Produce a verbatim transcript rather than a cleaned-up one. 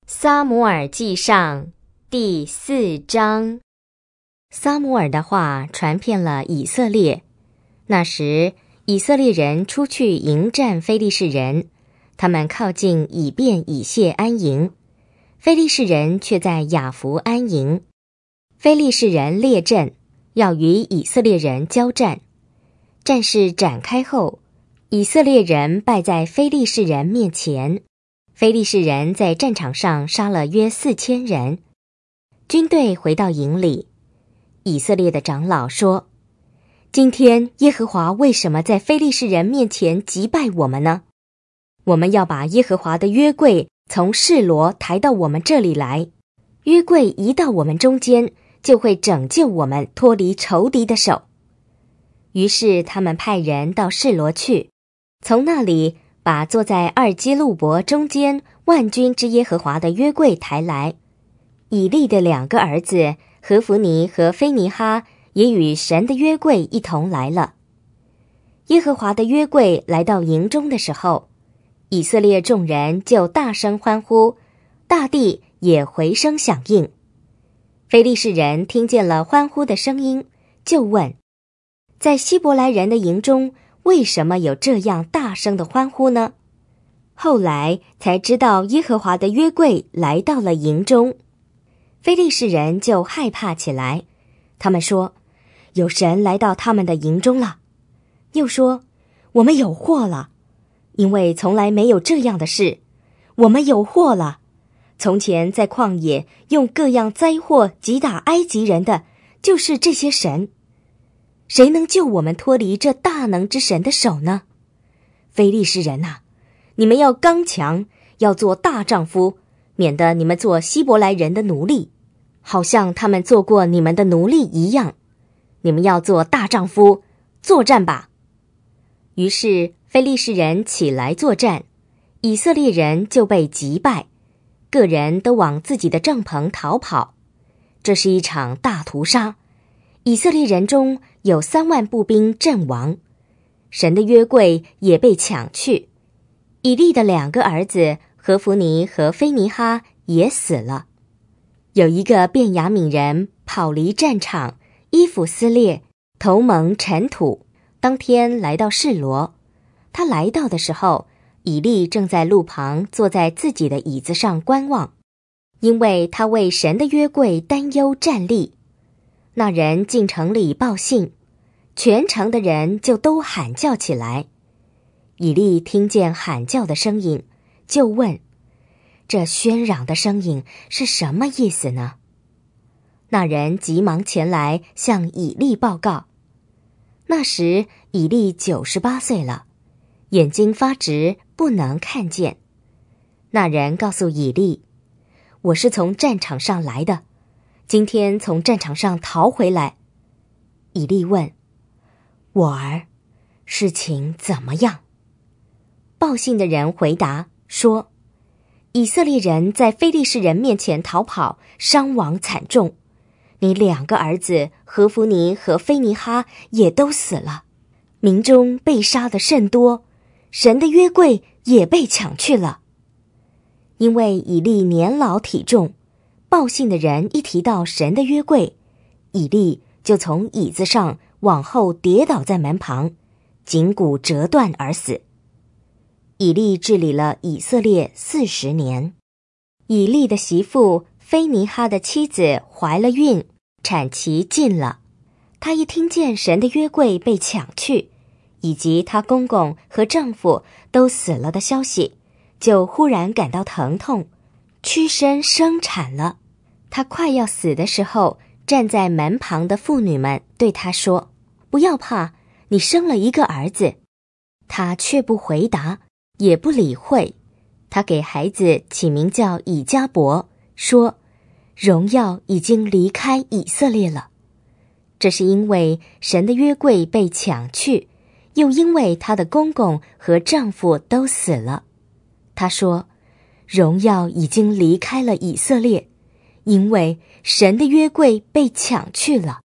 撒母耳记上第四章。撒母耳的话传遍了以色列。那时，以色列人出去迎战非利士人，他们靠近以便以谢安营，非利士人却在雅弗安营。非利士人列阵，要与以色列人交战。战事展开后，以色列人败在非利士人面前。非利士人在战场上杀了约四千人。军队回到营里，以色列的长老说：今天耶和华为什么在非利士人面前击败我们呢？我们要把耶和华的约柜从示罗抬到我们这里来，约柜移到我们中间，就会拯救我们脱离仇敌的手。于是他们派人到示罗去，从那里把坐在二基路伯中间万军之耶和华的约柜抬来。以利的两个儿子何弗尼和菲尼哈也与神的约柜一同来了。耶和华的约柜来到营中的时候，以色列众人就大声欢呼，大地也回声响应。非利士人听见了欢呼的声音，就问：在希伯来人的营中为什么有这样大声的欢呼呢？后来才知道耶和华的约柜来到了营中。非利士人就害怕起来，他们说：有神来到他们的营中了。又说：我们有祸了，因为从来没有这样的事。我们有祸了，从前在旷野用各样灾祸击打埃及人的，就是这些神。谁能救我们脱离这大能之神的手呢？非利士人啊，你们要刚强，要做大丈夫，免得你们做希伯来人的奴隶，好像他们做过你们的奴隶一样。你们要做大丈夫，作战吧。于是非利士人起来作战，以色列人就被击败，个人都往自己的帐篷逃跑。这是一场大屠杀，以色列人中有三万步兵阵亡，神的约柜也被抢去。以利的两个儿子何弗尼和菲尼哈也死了。有一个便雅悯人跑离战场，衣服撕裂，头蒙尘土，当天来到示罗。他来到的时候，以利正在路旁坐在自己的椅子上观望，因为他为神的约柜担忧站立。那人进城里报信，全城的人就都喊叫起来。以利听见喊叫的声音，就问：这喧嚷的声音是什么意思呢？那人急忙前来向以利报告。那时以利九十八岁了，眼睛发直，不能看见。那人告诉以利：我是从战场上来的，今天从战场上逃回来。以利问：我儿，事情怎么样？报信的人回答说：以色列人在非利士人面前逃跑，伤亡惨重。你两个儿子何弗尼和菲尼哈也都死了，民中被杀的甚多，神的约柜也被抢去了。因为以利年老体重，报信的人一提到神的约柜，以利就从椅子上往后跌倒在门旁，颈骨折断而死。以利治理了以色列四十年。以利的媳妇菲尼哈的妻子怀了孕，产期近了。她一听见神的约柜被抢去，以及她公公和丈夫都死了的消息，就忽然感到疼痛，屈身生产了。她快要死的时候，站在门旁的妇女们对她说：不要怕，你生了一个儿子。她却不回答，也不理会。她给孩子起名叫以迦伯，说：荣耀已经离开以色列了。这是因为神的约柜被抢去，又因为她的公公和丈夫都死了。她说：荣耀已经离开了以色列，因为神的约柜被抢去了。